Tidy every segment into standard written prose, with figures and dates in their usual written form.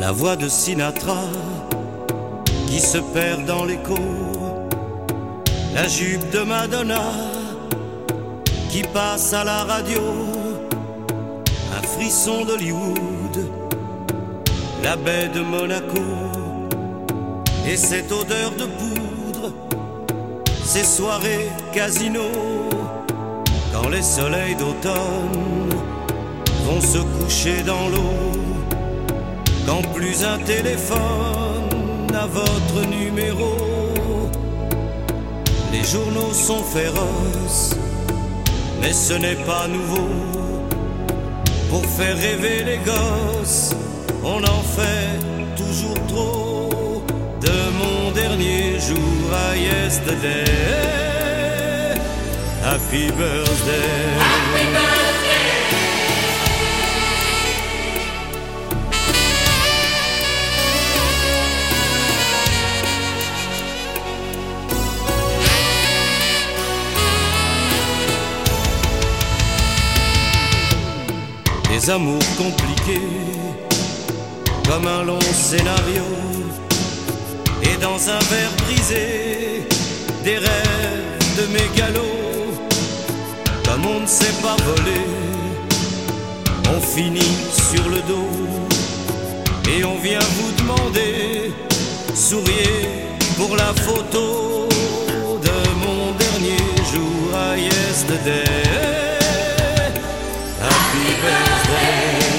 La voix de Sinatra qui se perd dans l'écho, la jupe de Madonna qui passe à la radio, un frisson d'Hollywood, la baie de Monaco, et cette odeur de poudre, ces soirées casino, quand les soleils d'automne vont se coucher dans l'eau, quand plus un téléphone n'a votre numéro. Les journaux sont féroces, mais ce n'est pas nouveau. Pour faire rêver les gosses, on en fait toujours trop. De mon dernier jour à yesterday, happy birthday. Happy birthday. Des amours compliqués, comme un long scénario, et dans un verre brisé, des rêves de mégalos. Comme on ne sait pas voler, on finit sur le dos, et on vient vous demander, souriez pour la photo de mon dernier jour à yesterday. Happy birthday.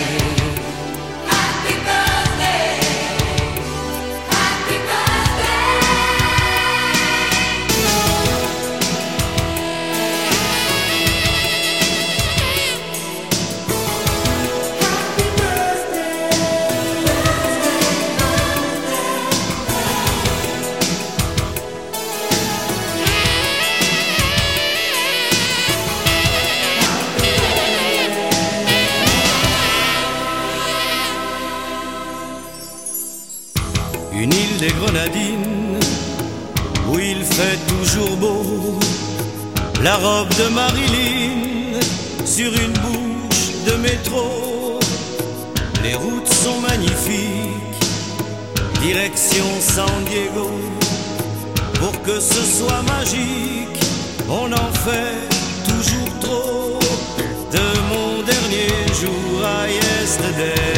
Happy birthday. Happy birthday. Happy birthday. Une île des Grenadines où il fait toujours beau, la robe de Marilyn sur une bouche de métro. Les routes sont magnifiques, direction San Diego. Pour que ce soit magique, on en fait toujours trop. De mon dernier jour à yesterday,